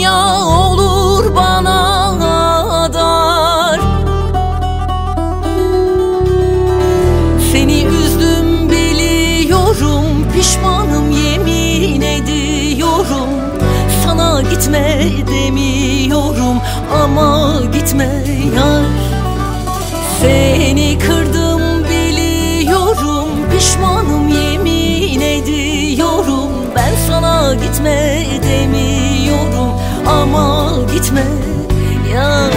dünya olur bana dar. Seni üzdüm biliyorum, pişmanım yemin ediyorum. Sana gitme demiyorum ama gitme yar. Seni kırdım biliyorum, pişmanım yemin ediyorum. Ben sana gitme demiyorum ama gitme yar.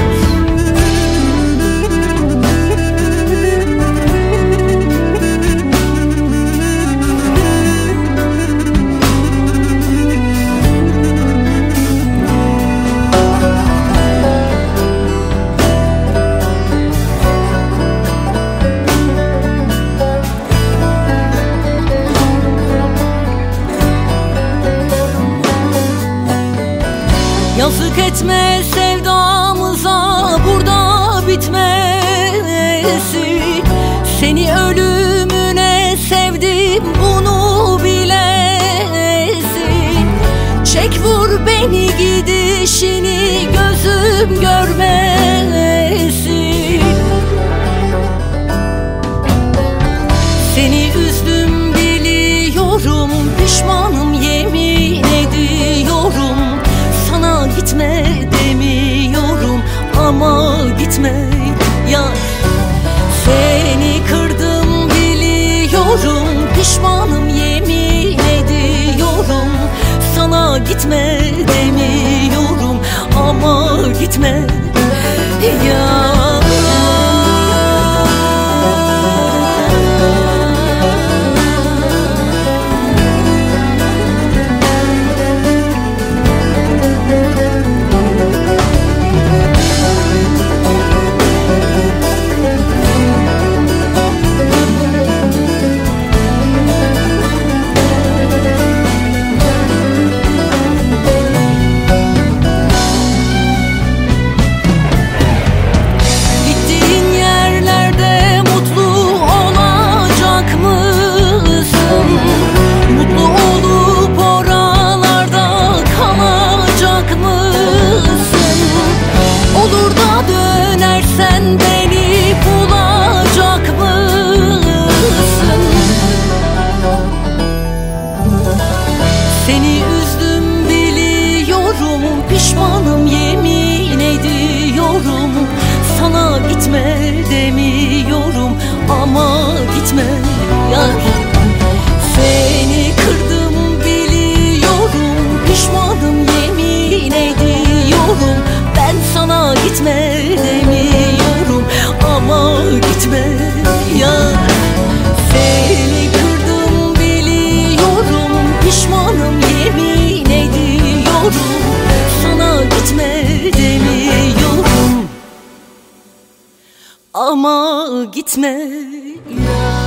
Yazık etme sevdamıza, burada bitmesi. Seni ölümüne sevdim, bunu bilesin. Çek vur beni gidişini, gözüm görmesin. Seni üzdüm biliyorum, pişmanım yemin ediyorum. Sana gitme demiyorum ama gitme yar. Seni kırdım biliyorum, pişmanım yemin ediyorum. Sana gitme demiyorum ama gitme yar. Beni bulacak mısın? Seni üzdüm biliyorum, pişmanım yemin ediyorum. Sana gitme demiyorum ama gitme yar. Seni kırdım biliyorum, pişmanım yemin ediyorum. Ben sana gitme demiyorum ama gitme yar. Seni kırdım biliyorum, pişmanım yemin ediyorum. Sana gitme demiyorum ama gitme yar.